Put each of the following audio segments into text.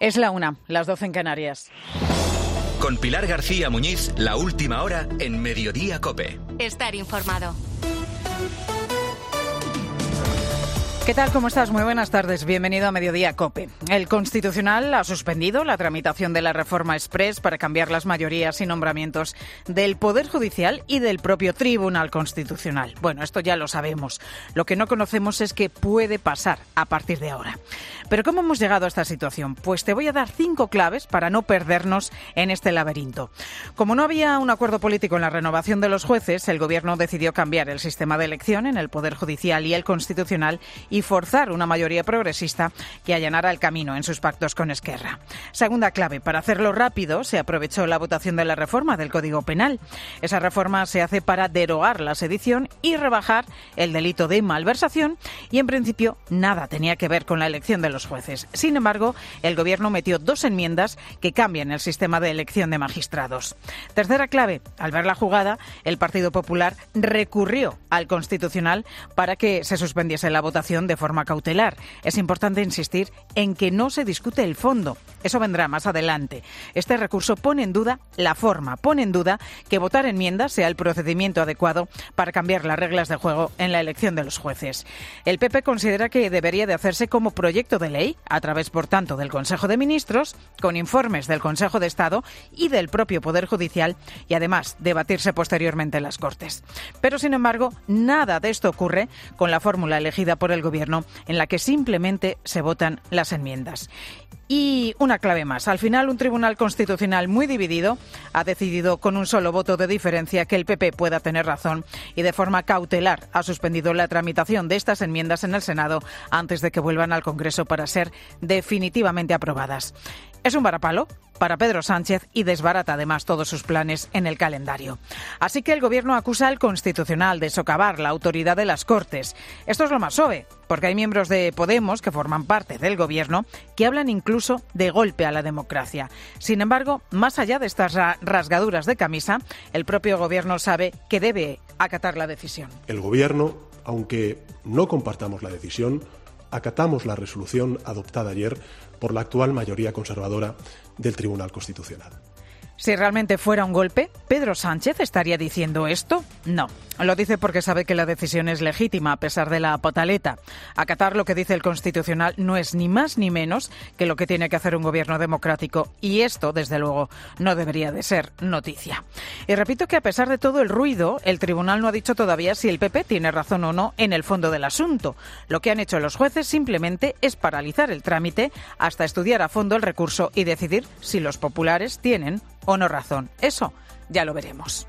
Es la 1, las 12 en Canarias. Con Pilar García Muñiz, la última hora en Mediodía COPE. Estar informado. ¿Qué tal? ¿Cómo estás? Muy buenas tardes. Bienvenido a Mediodía COPE. El Constitucional ha suspendido la tramitación de la reforma exprés para cambiar las mayorías y nombramientos del Poder Judicial y del propio Tribunal Constitucional. Bueno, esto ya lo sabemos. Lo que no conocemos es qué puede pasar a partir de ahora. ¿Pero cómo hemos llegado a esta situación? Pues te voy a dar 5 claves para no perdernos en este laberinto. Como no había un acuerdo político en la renovación de los jueces, el Gobierno decidió cambiar el sistema de elección en el Poder Judicial y el Constitucional y forzar una mayoría progresista que allanara el camino en sus pactos con Esquerra. Segunda clave, para hacerlo rápido, se aprovechó la votación de la reforma del Código Penal. Esa reforma se hace para derogar la sedición y rebajar el delito de malversación y, en principio, nada tenía que ver con la elección de los jueces. Sin embargo, el Gobierno metió 2 enmiendas que cambian el sistema de elección de magistrados. Tercera clave, al ver la jugada, el Partido Popular recurrió al Constitucional para que se suspendiese la votación de forma cautelar. Es importante insistir en que no se discute el fondo. Eso vendrá más adelante. Este recurso pone en duda la forma, pone en duda que votar enmiendas sea el procedimiento adecuado para cambiar las reglas de juego en la elección de los jueces. El PP considera que debería de hacerse como proyecto de ley, a través, por tanto, del Consejo de Ministros, con informes del Consejo de Estado y del propio Poder Judicial, y además debatirse posteriormente en las Cortes. Pero, sin embargo, nada de esto ocurre con la fórmula elegida por el Gobierno, en la que simplemente se votan las enmiendas. Y una clave más. Al final, un Tribunal Constitucional muy dividido ha decidido con un solo voto de diferencia que el PP pueda tener razón y de forma cautelar ha suspendido la tramitación de estas enmiendas en el Senado antes de que vuelvan al Congreso para ser definitivamente aprobadas. Es un varapalo para Pedro Sánchez y desbarata además todos sus planes en el calendario. Así que el Gobierno acusa al Constitucional de socavar la autoridad de las Cortes. Esto es lo más suave, porque hay miembros de Podemos que forman parte del Gobierno que hablan incluso de golpe a la democracia. Sin embargo, más allá de estas rasgaduras de camisa, el propio Gobierno sabe que debe acatar la decisión. El Gobierno, aunque no compartamos la decisión, acatamos la resolución adoptada ayer por la actual mayoría conservadora del Tribunal Constitucional. Si realmente fuera un golpe, ¿Pedro Sánchez estaría diciendo esto? No. Lo dice porque sabe que la decisión es legítima a pesar de la pataleta. Acatar lo que dice el Constitucional no es ni más ni menos que lo que tiene que hacer un gobierno democrático. Y esto, desde luego, no debería de ser noticia. Y repito que a pesar de todo el ruido, el Tribunal no ha dicho todavía si el PP tiene razón o no en el fondo del asunto. Lo que han hecho los jueces simplemente es paralizar el trámite hasta estudiar a fondo el recurso y decidir si los populares tienen o no razón. Eso ya lo veremos.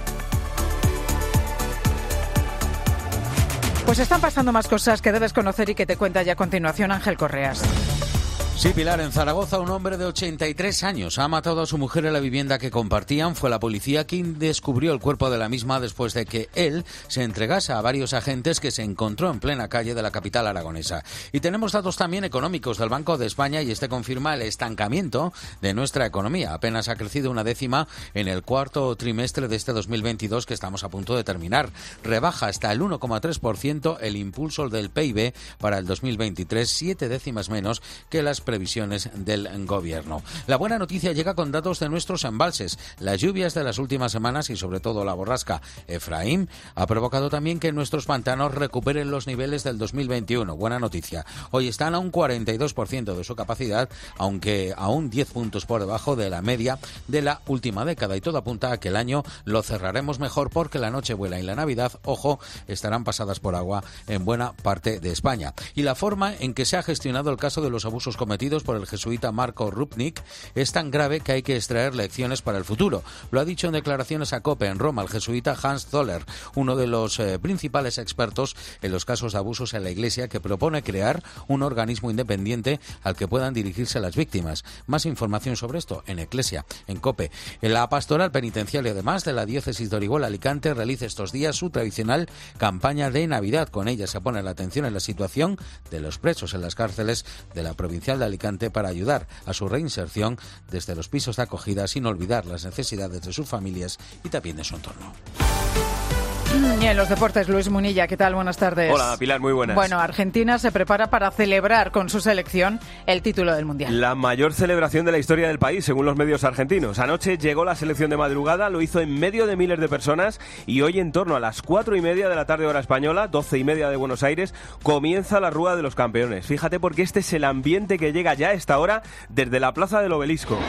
Pues están pasando más cosas que debes conocer y que te cuenta ya a continuación Ángel Correas. Sí, Pilar, en Zaragoza un hombre de 83 años ha matado a su mujer en la vivienda que compartían. Fue la policía quien descubrió el cuerpo de la misma después de que él se entregase a varios agentes que se encontró en plena calle de la capital aragonesa. Y tenemos datos también económicos del Banco de España y este confirma el estancamiento de nuestra economía. Apenas ha crecido 1/10 en el cuarto trimestre de este 2022 que estamos a punto de terminar. Rebaja hasta el 1,3% el impulso del PIB para el 2023, 7 décimas menos que las previsiones del Gobierno. La buena noticia llega con datos de nuestros embalses. Las lluvias de las últimas semanas y sobre todo la borrasca Efraín ha provocado también que nuestros pantanos recuperen los niveles del 2021. Buena noticia. Hoy están a un 42% de su capacidad, aunque aún 10 puntos por debajo de la media de la última década, y todo apunta a que el año lo cerraremos mejor porque la Nochebuena y la Navidad, ojo, estarán pasadas por agua en buena parte de España. Y la forma en que se ha gestionado el caso de los abusos cometidos por el jesuita Marco Rupnik es tan grave que hay que extraer lecciones para el futuro. Lo ha dicho en declaraciones a COPE en Roma el jesuita Hans Zoller, uno de los principales expertos en los casos de abusos en la Iglesia, que propone crear un organismo independiente al que puedan dirigirse las víctimas. Más información sobre esto en Eclesia, en COPE. La pastoral penitenciaria, además de la diócesis de Orihuela-Alicante, realiza estos días su tradicional campaña de Navidad. Con ella se pone la atención en la situación de los presos en las cárceles de la provincial de Alicante para ayudar a su reinserción desde los pisos de acogida, sin olvidar las necesidades de sus familias y también de su entorno. Y en los deportes, Luis Munilla, ¿qué tal? Buenas tardes. Hola, Pilar, muy buenas. Bueno, Argentina se prepara para celebrar con su selección el título del Mundial. La mayor celebración de la historia del país, según los medios argentinos. Anoche llegó la selección de madrugada, lo hizo en medio de miles de personas y hoy en torno a las 4:30 de la tarde hora española, 12:30 de Buenos Aires, comienza la Rúa de los Campeones. Fíjate porque este es el ambiente que llega ya a esta hora desde la Plaza del Obelisco.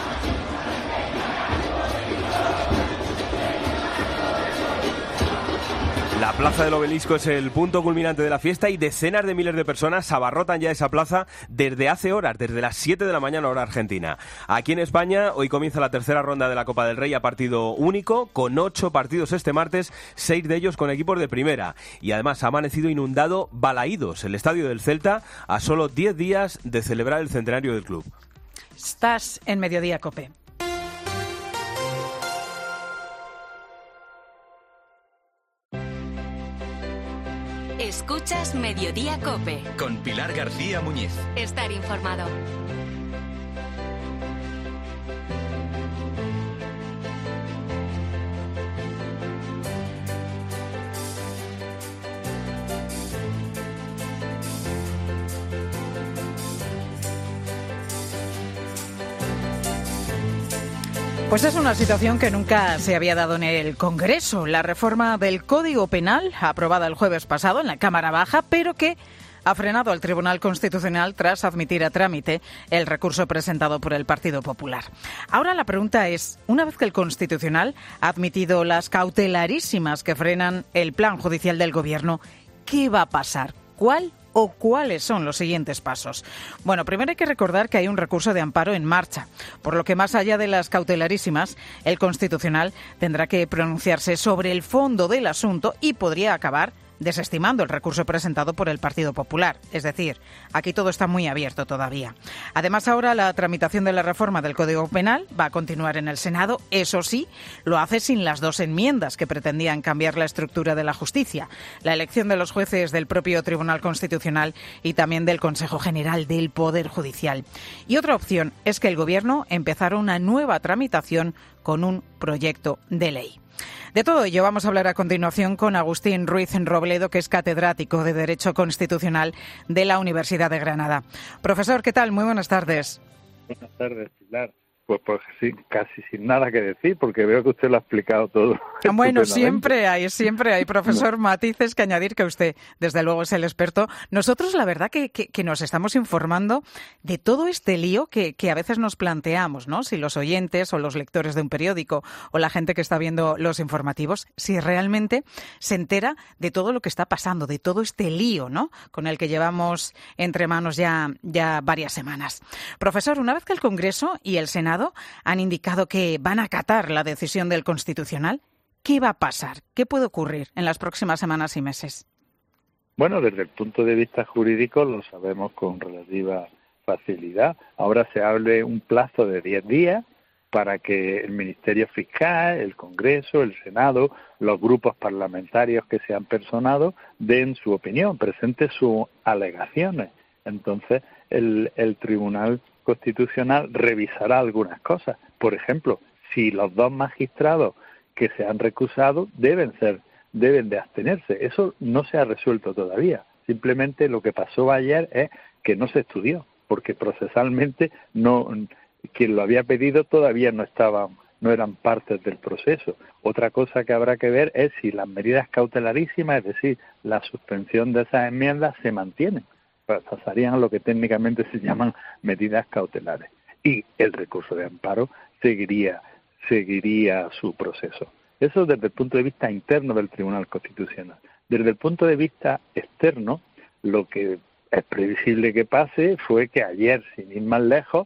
La Plaza del Obelisco es el punto culminante de la fiesta y decenas de miles de personas abarrotan ya esa plaza desde hace horas, desde las 7 de la mañana hora argentina. Aquí en España hoy comienza la tercera ronda de la Copa del Rey a partido único, con 8 partidos este martes, 6 de ellos con equipos de primera. Y además ha amanecido inundado Balaídos, el estadio del Celta, a solo 10 días de celebrar el centenario del club. Estás en Mediodía COPE. Escuchas Mediodía COPE. Con Pilar García Muñiz. Estar informado. Pues es una situación que nunca se había dado en el Congreso. La reforma del Código Penal, aprobada el jueves pasado en la Cámara Baja, pero que ha frenado al Tribunal Constitucional tras admitir a trámite el recurso presentado por el Partido Popular. Ahora la pregunta es, una vez que el Constitucional ha admitido las cautelarísimas que frenan el plan judicial del Gobierno, ¿qué va a pasar? ¿Cuál o cuáles son los siguientes pasos? Bueno, primero hay que recordar que hay un recurso de amparo en marcha, por lo que más allá de las cautelarísimas, el Constitucional tendrá que pronunciarse sobre el fondo del asunto y podría acabar desestimando el recurso presentado por el Partido Popular. Es decir, aquí todo está muy abierto todavía. Además, ahora la tramitación de la reforma del Código Penal va a continuar en el Senado. Eso sí, lo hace sin las 2 enmiendas que pretendían cambiar la estructura de la justicia, la elección de los jueces del propio Tribunal Constitucional y también del Consejo General del Poder Judicial. Y otra opción es que el Gobierno empezara una nueva tramitación con un proyecto de ley. De todo ello vamos a hablar a continuación con Agustín Ruiz Robledo, que es catedrático de Derecho Constitucional de la Universidad de Granada. Profesor, ¿qué tal? Muy buenas tardes. Buenas tardes, Pilar. Pues sí, casi sin nada que decir, porque veo que usted lo ha explicado todo. Bueno, siempre hay, profesor, matices que añadir, que usted, desde luego, es el experto. Nosotros, la verdad, que nos estamos informando de todo este lío que a veces nos planteamos, ¿no? Si los oyentes o los lectores de un periódico o la gente que está viendo los informativos, si realmente se entera de todo lo que está pasando, de todo este lío, ¿no? Con el que llevamos entre manos ya varias semanas. Profesor, una vez que el Congreso y el Senado han indicado que van a acatar la decisión del Constitucional, ¿qué va a pasar? ¿Qué puede ocurrir en las próximas semanas y meses? Bueno, desde el punto de vista jurídico lo sabemos con relativa facilidad. Ahora se abre un plazo de 10 días para que el Ministerio Fiscal, el Congreso, el Senado, los grupos parlamentarios que se han personado den su opinión, presenten sus alegaciones. Entonces, el Tribunal Constitucional revisará algunas cosas. Por ejemplo, si los 2 magistrados que se han recusado deben de abstenerse. Eso no se ha resuelto todavía. Simplemente lo que pasó ayer es que no se estudió, porque procesalmente quien lo había pedido todavía no eran partes del proceso. Otra cosa que habrá que ver es si las medidas cautelarísimas, es decir, la suspensión de esas enmiendas, se mantienen. Pasarían a lo que técnicamente se llaman medidas cautelares. Y el recurso de amparo seguiría su proceso. Eso desde el punto de vista interno del Tribunal Constitucional. Desde el punto de vista externo, lo que es previsible que pase fue que ayer, sin ir más lejos,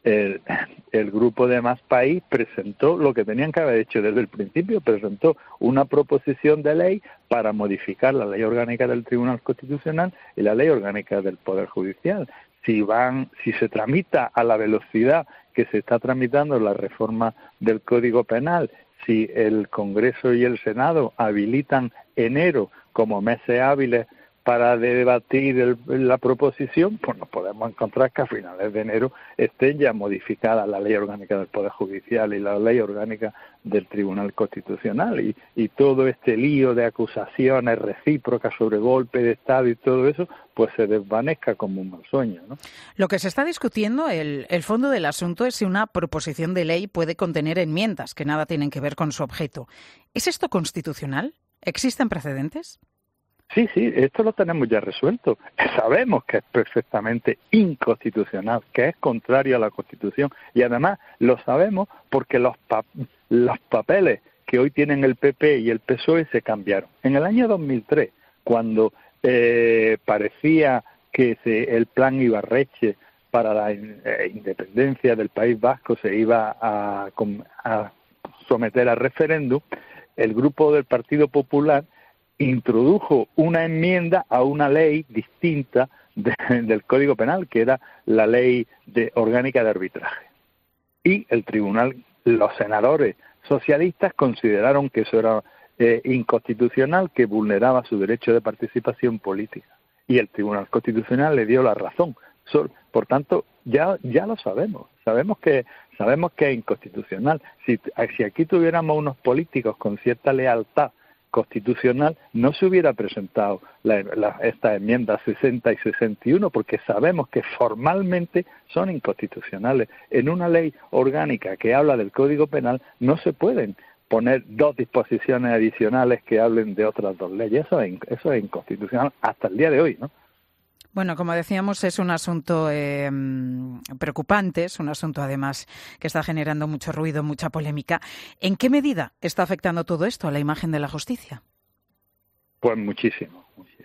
el grupo de Más País presentó lo que tenían que haber hecho desde el principio, presentó una proposición de ley para modificar la ley orgánica del Tribunal Constitucional y la ley orgánica del Poder Judicial. Si se tramita a la velocidad que se está tramitando la reforma del Código Penal, si el Congreso y el Senado habilitan enero como meses hábiles para debatir la proposición, pues nos podemos encontrar que a finales de enero estén ya modificadas la Ley Orgánica del Poder Judicial y la Ley Orgánica del Tribunal Constitucional, y todo este lío de acusaciones recíprocas sobre golpe de Estado y todo eso, pues se desvanezca como un mal sueño, ¿no? Lo que se está discutiendo, el fondo del asunto, es si una proposición de ley puede contener enmiendas que nada tienen que ver con su objeto. ¿Es esto constitucional? ¿Existen precedentes? Sí, esto lo tenemos ya resuelto. Sabemos que es perfectamente inconstitucional, que es contrario a la Constitución, y además lo sabemos porque los papeles que hoy tienen el PP y el PSOE se cambiaron. En el año 2003, cuando parecía que el plan Ibarretxe para la independencia del País Vasco se iba a someter a referéndum, el grupo del Partido Popular introdujo una enmienda a una ley distinta del Código Penal, que era la ley orgánica de arbitraje. Y el tribunal, los senadores socialistas consideraron que eso era inconstitucional, que vulneraba su derecho de participación política. Y el Tribunal Constitucional le dio la razón. Por tanto, ya lo sabemos. Sabemos que es inconstitucional. Si aquí tuviéramos unos políticos con cierta lealtad constitucional, no se hubiera presentado estas enmiendas 60 y 61, porque sabemos que formalmente son inconstitucionales. En una ley orgánica que habla del Código Penal no se pueden poner dos disposiciones adicionales que hablen de otras dos leyes. Eso es inconstitucional hasta el día de hoy, ¿no? Bueno, como decíamos, es un asunto preocupante, es un asunto además que está generando mucho ruido, mucha polémica. ¿En qué medida está afectando todo esto a la imagen de la justicia? Pues muchísimo.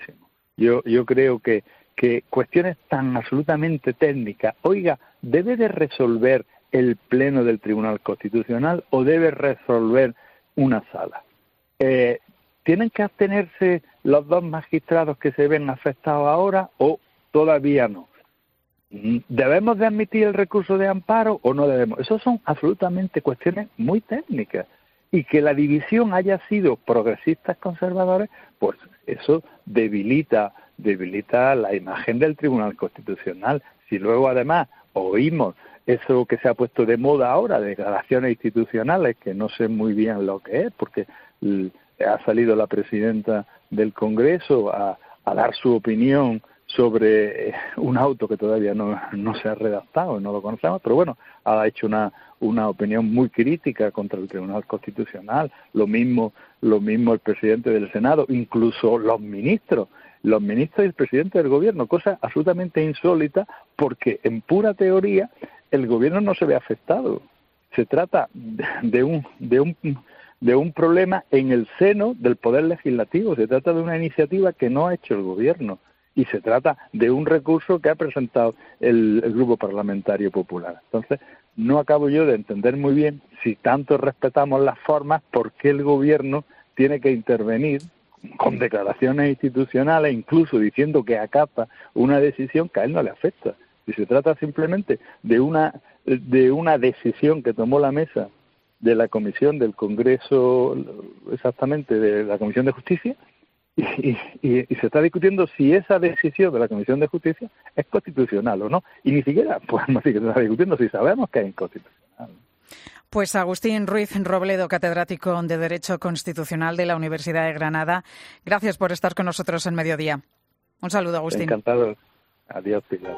Yo creo que cuestiones tan absolutamente técnicas, ¿debe de resolver el Pleno del Tribunal Constitucional o debe resolver una sala? ¿Tienen que abstenerse los dos magistrados que se ven afectados ahora o todavía no? ¿Debemos de admitir el recurso de amparo o no debemos? Esas son absolutamente cuestiones muy técnicas. Y que la división haya sido progresistas conservadores, pues eso debilita la imagen del Tribunal Constitucional. Si luego además oímos eso que se ha puesto de moda ahora, declaraciones institucionales, que no sé muy bien lo que es, porque ha salido la presidenta del Congreso a dar su opinión sobre un auto que todavía no se ha redactado, no lo conocemos, pero bueno, ha hecho una opinión muy crítica contra el Tribunal Constitucional, lo mismo el presidente del Senado, incluso los ministros y el presidente del Gobierno, cosa absolutamente insólita, porque en pura teoría el Gobierno no se ve afectado. Se trata de un problema en el seno del Poder Legislativo, se trata de una iniciativa que no ha hecho el Gobierno y se trata de un recurso que ha presentado el Grupo Parlamentario Popular. Entonces, no acabo yo de entender muy bien, si tanto respetamos las formas, por qué el Gobierno tiene que intervenir con declaraciones institucionales, incluso diciendo que acata una decisión que a él no le afecta. Si se trata simplemente de una decisión que tomó la mesa de la Comisión del Congreso, exactamente, de la Comisión de Justicia, y se está discutiendo si esa decisión de la Comisión de Justicia es constitucional o no. Y ni siquiera, pues no se está discutiendo si sabemos que es inconstitucional. Pues Agustín Ruiz Robledo, catedrático de Derecho Constitucional de la Universidad de Granada, gracias por estar con nosotros en Mediodía. Un saludo, Agustín. Encantado. Adiós, Pilar.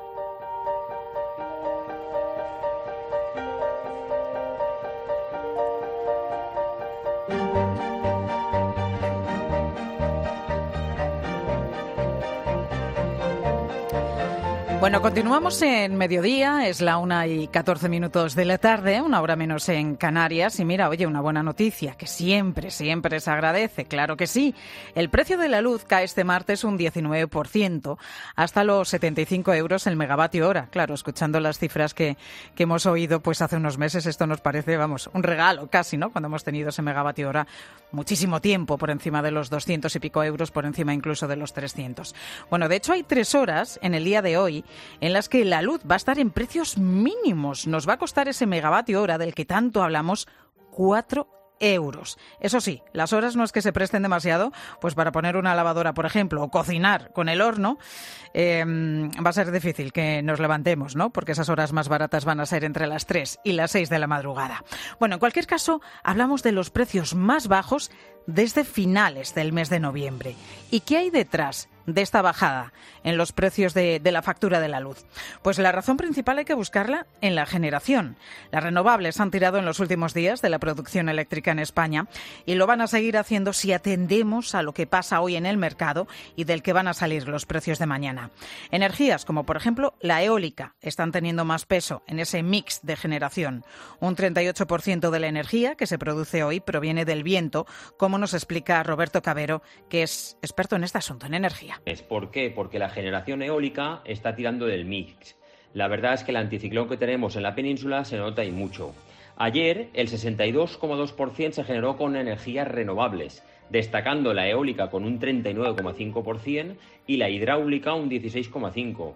Bueno, continuamos en Mediodía, es la 1:14 de la tarde, una hora menos en Canarias. Y mira, oye, una buena noticia, que siempre se agradece, claro que sí. El precio de la luz cae este martes un 19%, hasta los 75 euros el megavatio hora. Claro, escuchando las cifras que hemos oído pues hace unos meses, esto nos parece, vamos, un regalo casi, ¿no? Cuando hemos tenido ese megavatio hora muchísimo tiempo, por encima de los 200 y pico euros, por encima incluso de los 300. Bueno, de hecho hay 3 horas en el día de hoy en las que la luz va a estar en precios mínimos. Nos va a costar ese megavatio hora del que tanto hablamos 4 euros. Eso sí, las horas no es que se presten demasiado, pues para poner una lavadora, por ejemplo, o cocinar con el horno, va a ser difícil que nos levantemos, ¿no? Porque esas horas más baratas van a ser entre las 3 y las 6 de la madrugada. Bueno, en cualquier caso, hablamos de los precios más bajos desde finales del mes de noviembre. ¿Y qué hay detrás de esta bajada en los precios de la factura de la luz? Pues la razón principal hay que buscarla en la generación. Las renovables han tirado en los últimos días de la producción eléctrica en España y lo van a seguir haciendo si atendemos a lo que pasa hoy en el mercado y del que van a salir los precios de mañana. Energías como, por ejemplo, la eólica están teniendo más peso en ese mix de generación. Un 38% de la energía que se produce hoy proviene del viento, como nos explica Roberto Cabero, que es experto en este asunto, en energía. ¿Por qué? Porque la generación eólica está tirando del mix. La verdad es que el anticiclón que tenemos en la península se nota y mucho. Ayer el 62,2% se generó con energías renovables, destacando la eólica con un 39,5% y la hidráulica un 16,5%.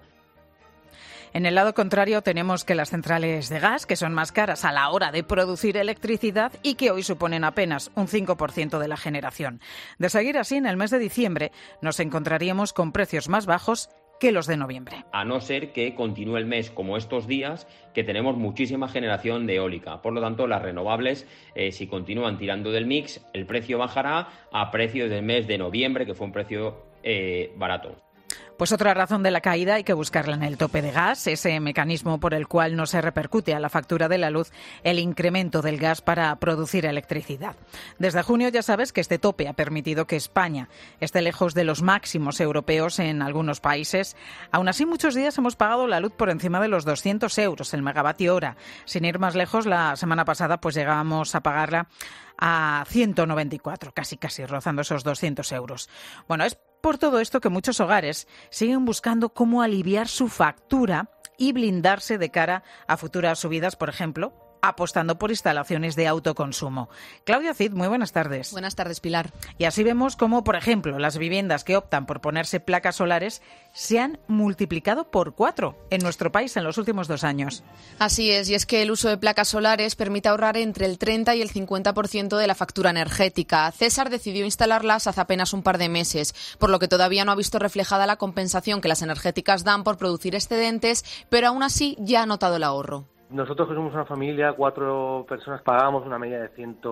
En el lado contrario tenemos que las centrales de gas, que son más caras a la hora de producir electricidad y que hoy suponen apenas un 5% de la generación. De seguir así, en el mes de diciembre nos encontraríamos con precios más bajos que los de noviembre. A no ser que continúe el mes como estos días, que tenemos muchísima generación de eólica. Por lo tanto, las renovables, si continúan tirando del mix, el precio bajará a precios del mes de noviembre, que fue un precio barato. Pues otra razón de la caída hay que buscarla en el tope de gas, ese mecanismo por el cual no se repercute a la factura de la luz el incremento del gas para producir electricidad. Desde junio ya sabes que este tope ha permitido que España esté lejos de los máximos europeos en algunos países. Aún así, muchos días hemos pagado la luz por encima de los 200 euros el megavatio hora. Sin ir más lejos, la semana pasada pues llegábamos a pagarla a 194, casi rozando esos 200 euros. Bueno, es por todo esto que muchos hogares siguen buscando cómo aliviar su factura y blindarse de cara a futuras subidas, por ejemplo, apostando por instalaciones de autoconsumo. Claudia Cid, muy buenas tardes. Buenas tardes, Pilar. Y así vemos cómo, por ejemplo, las viviendas que optan por ponerse placas solares se han multiplicado por 4 en nuestro país en los últimos 2 años. Así es, y es que el uso de placas solares permite ahorrar entre el 30 y el 50% de la factura energética. César decidió instalarlas hace apenas un par de meses, por lo que todavía no ha visto reflejada la compensación que las energéticas dan por producir excedentes, pero aún así ya ha notado el ahorro. Nosotros, que somos una familia, 4 personas, pagábamos una media de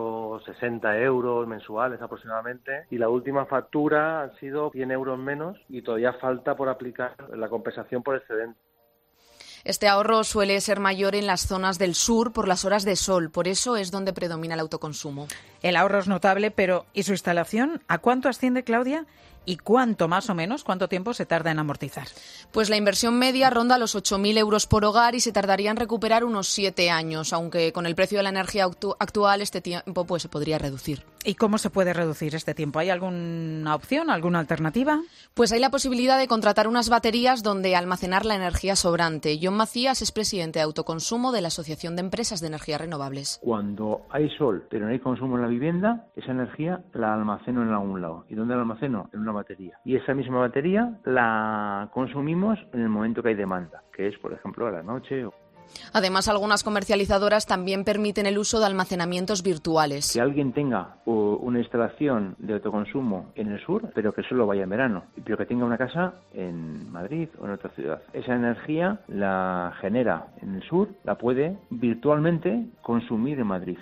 160 euros mensuales aproximadamente, y la última factura han sido 100 euros menos y todavía falta por aplicar la compensación por excedente. Este ahorro suele ser mayor en las zonas del sur por las horas de sol, por eso es donde predomina el autoconsumo. El ahorro es notable, pero ¿y su instalación? ¿A cuánto asciende, Claudia? ¿Y cuánto, más o menos, cuánto tiempo se tarda en amortizar? Pues la inversión media ronda los 8.000 euros por hogar y se tardaría en recuperar unos 7 años, aunque con el precio de la energía actual este tiempo pues se podría reducir. ¿Y cómo se puede reducir este tiempo? ¿Hay alguna opción, alguna alternativa? Pues hay la posibilidad de contratar unas baterías donde almacenar la energía sobrante. John Macías es presidente de autoconsumo de la Asociación de Empresas de Energías Renovables. Cuando hay sol pero no hay consumo en la vivienda, esa energía la almaceno en algún lado. ¿Y dónde la almaceno? En una batería. Y esa misma batería la consumimos en el momento que hay demanda, que es, por ejemplo, a la noche. Además, algunas comercializadoras también permiten el uso de almacenamientos virtuales. Que alguien tenga una instalación de autoconsumo en el sur, pero que solo vaya en verano, pero que tenga una casa en Madrid o en otra ciudad. Esa energía la genera en el sur, la puede virtualmente consumir en Madrid.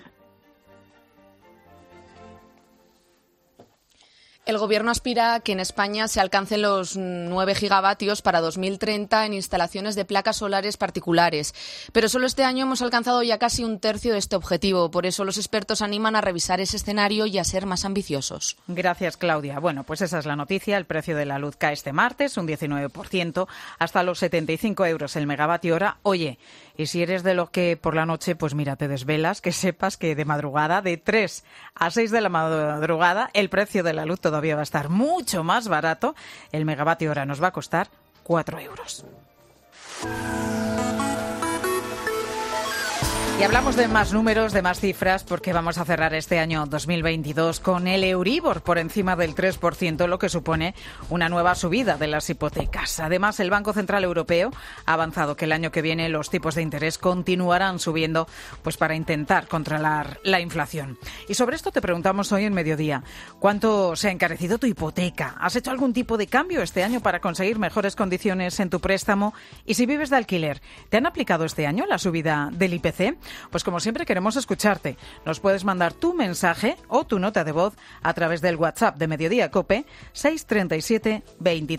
El Gobierno aspira a que en España se alcancen los 9 gigavatios para 2030 en instalaciones de placas solares particulares. Pero solo este año hemos alcanzado ya casi un tercio de este objetivo. Por eso los expertos animan a revisar ese escenario y a ser más ambiciosos. Gracias, Claudia. Bueno, pues esa es la noticia. El precio de la luz cae este martes un 19%, hasta los 75 euros el megavatio hora. Oye, y si eres de los que por la noche, pues mira, te desvelas, que sepas que de madrugada, de 3 a 6 de la madrugada, el precio de la luz todavía va a estar mucho más barato. El megavatio hora nos va a costar 4 euros. Y hablamos de más números, de más cifras, porque vamos a cerrar este año 2022 con el Euribor por encima del 3%, lo que supone una nueva subida de las hipotecas. Además, el Banco Central Europeo ha avanzado que el año que viene los tipos de interés continuarán subiendo, pues para intentar controlar la inflación. Y sobre esto te preguntamos hoy en Mediodía, ¿cuánto se ha encarecido tu hipoteca? ¿Has hecho algún tipo de cambio este año para conseguir mejores condiciones en tu préstamo? Y si vives de alquiler, ¿te han aplicado este año la subida del IPC? Pues como siempre queremos escucharte. Nos puedes mandar tu mensaje o tu nota de voz a través del WhatsApp de Mediodía COPE 637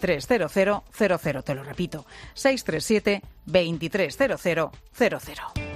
230000. Te lo repito, 637 230000.